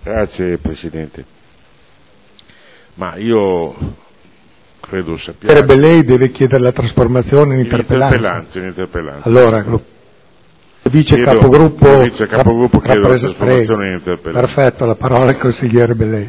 Grazie Presidente. Ma io credo sappiate... Sarebbe lei deve chiedere la trasformazione in interpellanza. In interpellanza. Allora, vice capogruppo chiedo la trasformazione in interpellanza. Perfetto, la parola al consigliere Bellei.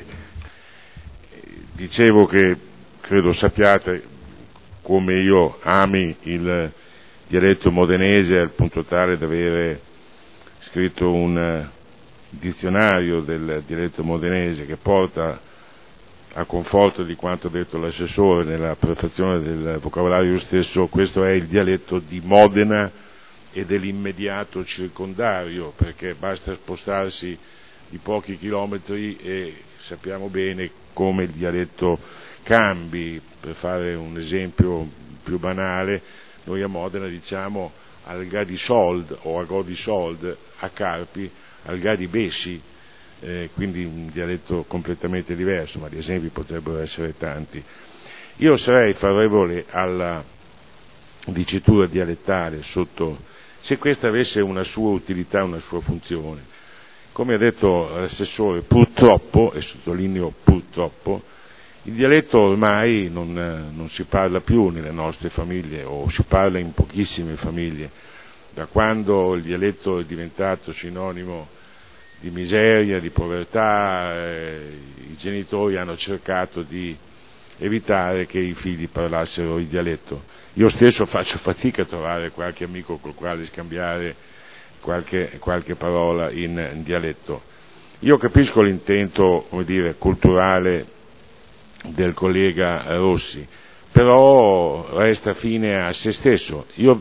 Dicevo che credo sappiate come io ami il dialetto modenese al punto tale da avere scritto un dizionario del dialetto modenese che porta a conforto di quanto detto l'assessore nella prefazione del vocabolario stesso. Questo è il dialetto di Modena e dell'immediato circondario, perché basta spostarsi di pochi chilometri e sappiamo bene come il dialetto cambi. Per fare un esempio più banale, noi a Modena diciamo al ga di sold o a go di sold, a Carpi al ga di bessi, quindi un dialetto completamente diverso, ma gli esempi potrebbero essere tanti. Io sarei favorevole alla dicitura dialettale se questa avesse una sua utilità, una sua funzione. Come ha detto l'assessore, purtroppo, e sottolineo purtroppo, il dialetto ormai non si parla più nelle nostre famiglie, o si parla in pochissime famiglie. Da quando il dialetto è diventato sinonimo di miseria, di povertà, i genitori hanno cercato di evitare che i figli parlassero il dialetto. Io stesso faccio fatica a trovare qualche amico col quale scambiare qualche parola in dialetto. Io capisco l'intento, come dire, culturale del collega Rossi, però resta fine a se stesso. Io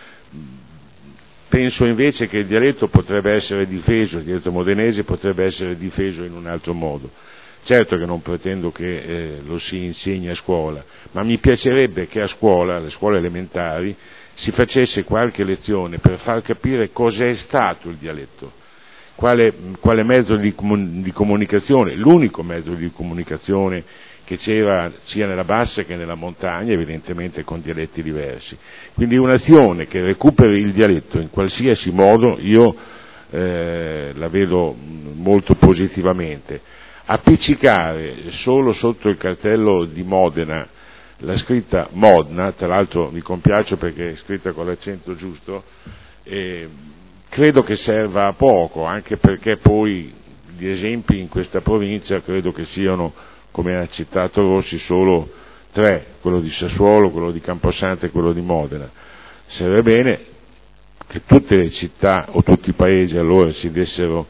penso invece che il dialetto potrebbe essere difeso, il dialetto modenese potrebbe essere difeso in un altro modo. Certo che non pretendo che lo si insegni a scuola, ma mi piacerebbe che a scuola, alle scuole elementari, si facesse qualche lezione per far capire cos'è stato il dialetto, quale mezzo di comunicazione, l'unico mezzo di comunicazione che c'era sia nella bassa che nella montagna, evidentemente con dialetti diversi. Quindi un'azione che recuperi il dialetto in qualsiasi modo io la vedo molto positivamente. Appiccicare solo sotto il cartello di Modena la scritta Modena, tra l'altro mi compiaccio perché è scritta con l'accento giusto, credo che serva a poco, anche perché poi gli esempi in questa provincia credo che siano, come ha citato Rossi, solo 3, quello di Sassuolo, quello di Camposanto e quello di Modena. Sarebbe bene che tutte le città o tutti i paesi allora si dessero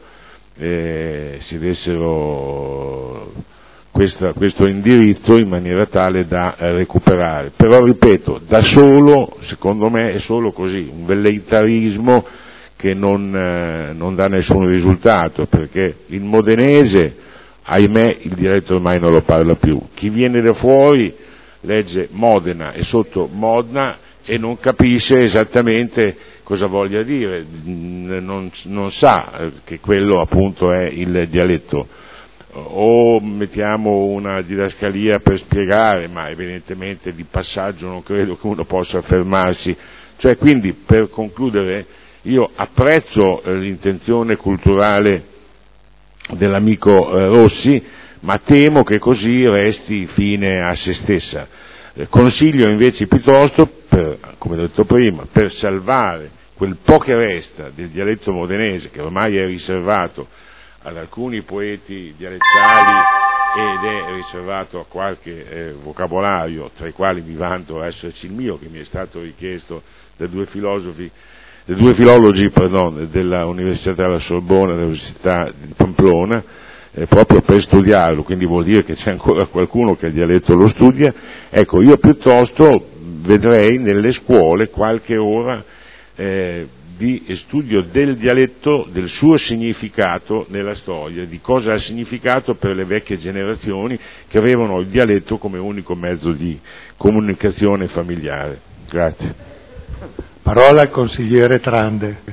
questo indirizzo in maniera tale da recuperare. Però ripeto, da solo, secondo me è solo così, un velleitarismo che non dà nessun risultato, perché il modenese, ahimè, il dialetto ormai non lo parla più. Chi viene da fuori legge Modena e sotto Modena e non capisce esattamente cosa voglia dire, non sa che quello appunto è il dialetto. O mettiamo una didascalia per spiegare, ma evidentemente di passaggio non credo che uno possa fermarsi. Cioè, quindi, per concludere, io apprezzo l'intenzione culturale dell'amico Rossi, ma temo che così resti fine a se stessa. Consiglio invece piuttosto, come ho detto prima, per salvare quel po' che resta del dialetto modenese, che ormai è riservato ad alcuni poeti dialettali ed è riservato a qualche vocabolario, tra i quali mi vanto esserci il mio, che mi è stato richiesto da due filologi della Università della Sorbona, dell'Università di Pamplona, proprio per studiarlo, quindi vuol dire che c'è ancora qualcuno che il dialetto lo studia. Ecco, io piuttosto vedrei nelle scuole qualche ora di studio del dialetto, del suo significato nella storia, di cosa ha significato per le vecchie generazioni che avevano il dialetto come unico mezzo di comunicazione familiare. Grazie. Parola al consigliere Trande.